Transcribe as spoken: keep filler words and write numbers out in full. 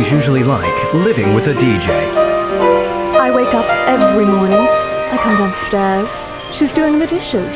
mornings usually like living with a D J? I wake up every morning. I come downstairs. She's doing the dishes.